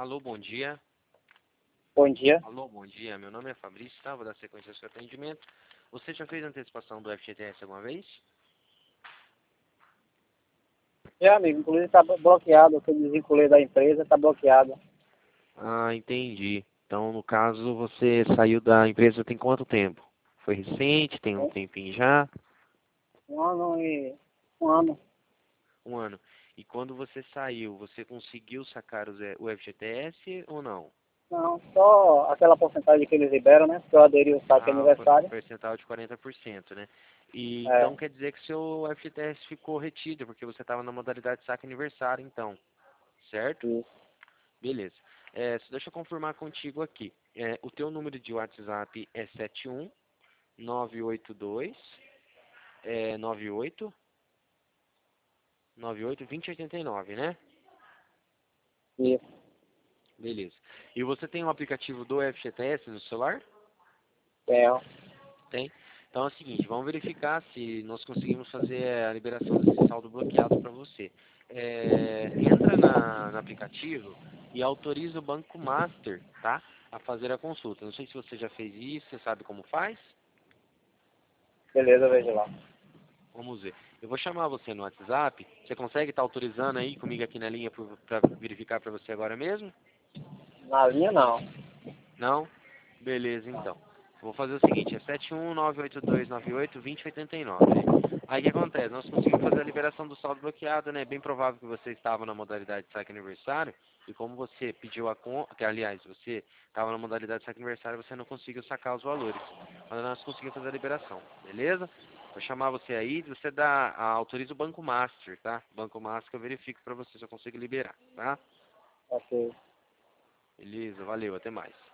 Alô, bom dia. Bom dia. Alô, bom dia. Meu nome é Fabrício, tá? Vou dar sequência ao seu atendimento. Você já fez antecipação do FGTS alguma vez? Amigo, inclusive está bloqueado, que eu desvinculei da empresa, está bloqueado. Ah, entendi. Então, no caso, você saiu da empresa tem quanto tempo? Foi recente? Tem um tempinho já? Um ano e... Um ano. Um ano. E quando você saiu, você conseguiu sacar o FGTS ou não? Não, só aquela porcentagem que eles liberam, né? Que eu aderi o saque Ah, o aniversário. percentual de 40%, né? E É, então quer dizer que seu FGTS ficou retido, porque você estava na modalidade saque aniversário, então, certo? isso. Beleza. Só deixa eu confirmar contigo aqui. O teu número de WhatsApp é 71982 98 98 2089, né? Isso. Beleza. E você tem um aplicativo do FGTS no celular? Tenho. Tem. Então é o seguinte, vamos verificar se nós conseguimos fazer a liberação desse saldo bloqueado para você. Entra no aplicativo e autoriza o Banco Master, tá? A fazer a consulta. Não sei se você já fez isso, você sabe como faz? Beleza, veja lá. Vamos ver. Eu vou chamar você no WhatsApp. Você consegue estar autorizando aí comigo aqui na linha para verificar para você agora mesmo? Na linha, não. Não? Beleza, então. Vou fazer o seguinte, é 71982982089. Aí o que acontece? Nós conseguimos fazer a liberação do saldo bloqueado, né? Bem provável que você estava na modalidade de saque aniversário, e como você pediu a conta, que aliás, você estava na modalidade de saque aniversário, você não conseguiu sacar os valores. Mas nós conseguimos fazer a liberação, beleza? Vou chamar você aí, você autoriza o Banco Master, tá? Banco Master que eu verifico para você se eu consigo liberar, tá? Ok. Beleza, valeu, até mais.